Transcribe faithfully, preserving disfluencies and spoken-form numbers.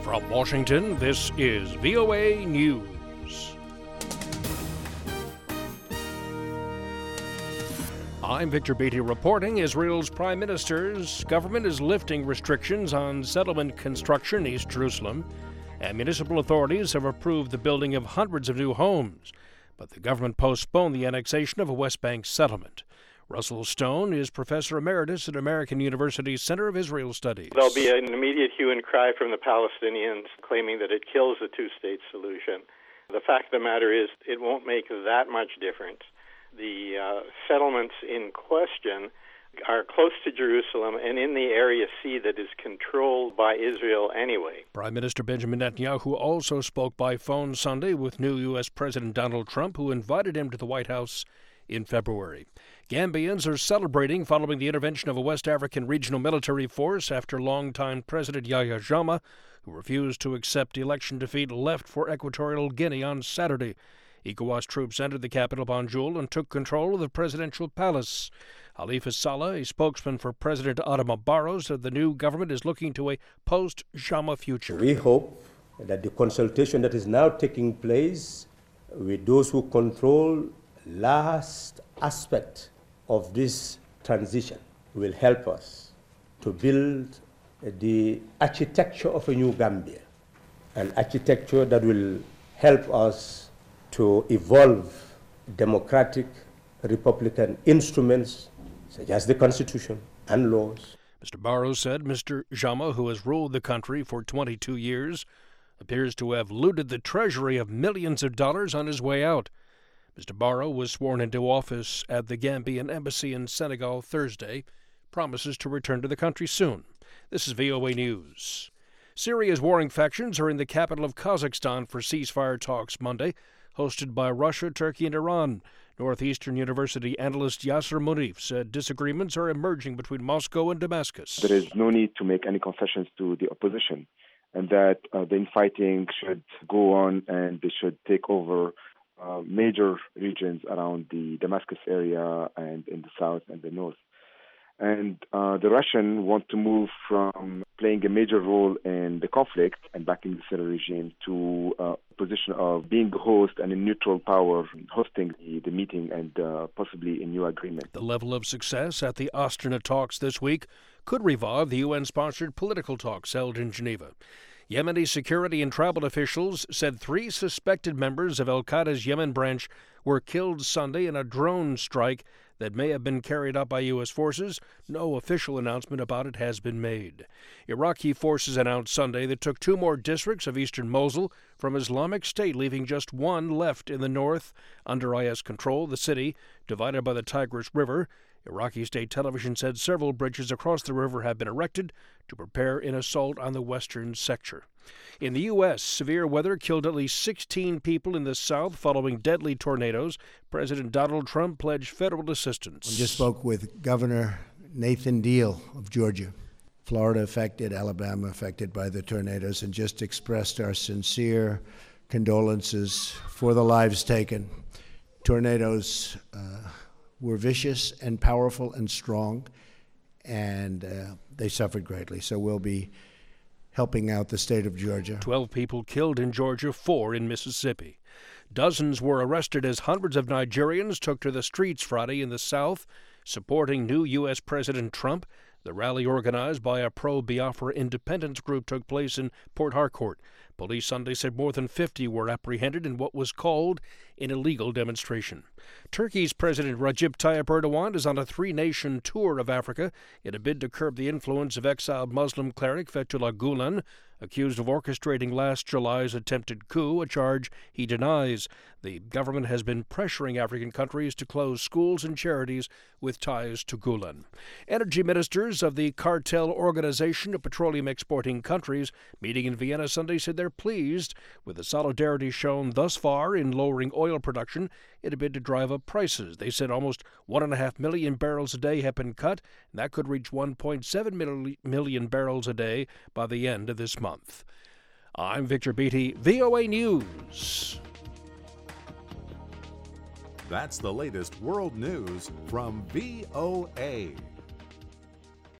From Washington, this is V O A News. I'm Victor Beatty reporting. Israel's prime minister's government is lifting restrictions on settlement construction in East Jerusalem, and municipal authorities have approved the building of hundreds of new homes. But the government postponed the annexation of a West Bank settlement. Russell Stone is professor emeritus at American University's Center of Israel Studies. There'll be an immediate hue and cry from the Palestinians claiming that it kills the two-state solution. The fact of the matter is it won't make that much difference. The uh, settlements in question are close to Jerusalem and in the Area C that is controlled by Israel anyway. Prime Minister Benjamin Netanyahu also spoke by phone Sunday with new U S. President Donald Trump, who invited him to the White House in February. Gambians are celebrating following the intervention of a West African regional military force after longtime President Yahya Jammeh, who refused to accept election defeat, left for Equatorial Guinea on Saturday. ECOWAS troops entered the capital Banjul and took control of the presidential palace. Halifa Saleh, a spokesman for President Adama Barrow, said the new government is looking to a post-Jammeh future. We hope that the consultation that is now taking place with those who control last aspect of this transition will help us to build the architecture of a new Gambia, an architecture that will help us to evolve democratic republican instruments such as the Constitution and laws. Mister Barrow said Mister Jammeh, who has ruled the country for twenty-two years, appears to have looted the treasury of millions of dollars on his way out. Mister Barrow was sworn into office at the Gambian embassy in Senegal Thursday, promises to return to the country soon. This is V O A News. Syria's warring factions are in the capital of Kazakhstan for ceasefire talks Monday, hosted by Russia, Turkey, and Iran. Northeastern University analyst Yasser Munif said disagreements are emerging between Moscow and Damascus. There is no need to make any concessions to the opposition, and that uh, the infighting should go on and they should take over Uh, major regions around the Damascus area and in the south and the north. And uh, the Russians want to move from playing a major role in the conflict and backing the Syrian regime to a uh, position of being the host and a neutral power, hosting the, the meeting and uh, possibly a new agreement. The level of success at the Astana talks this week could revive the U N-sponsored political talks held in Geneva. Yemeni security and tribal officials said three suspected members of al-Qaeda's Yemen branch were killed Sunday in a drone strike that may have been carried out by U S forces. No official announcement about it has been made. Iraqi forces announced Sunday they took two more districts of eastern Mosul from Islamic State, leaving just one left in the north under I S control. The city, divided by the Tigris River, Iraqi state television said several bridges across the river have been erected to prepare an assault on the western sector. In the U S, severe weather killed at least sixteen people in the south following deadly tornadoes. President Donald Trump pledged federal assistance. I just spoke with Governor Nathan Deal of Georgia. Florida affected, Alabama affected by the tornadoes, and just expressed our sincere condolences for the lives taken. Tornadoes uh, were vicious and powerful and strong, and uh, they suffered greatly. So we'll be helping out the state of Georgia. Twelve people killed in Georgia, four in Mississippi. Dozens were arrested as hundreds of Nigerians took to the streets Friday in the South, supporting new U S. President Trump. The rally, organized by a pro-Biafra independence group, took place in Port Harcourt. Police Sunday said more than fifty were apprehended in what was called an illegal demonstration. Turkey's President Recep Tayyip Erdogan is on a three-nation tour of Africa in a bid to curb the influence of exiled Muslim cleric Fethullah Gulen, accused of orchestrating last July's attempted coup, a charge he denies. The government has been pressuring African countries to close schools and charities with ties to Gulen. Energy ministers of the cartel organization of petroleum exporting countries meeting in Vienna Sunday said they're pleased with the solidarity shown thus far in lowering oil production in a bid to drive up prices. They said almost one and a half million barrels a day have been cut, and that could reach one point seven million barrels a day by the end of this month. I'm Victor Beatty, V O A News. That's the latest world news from V O A.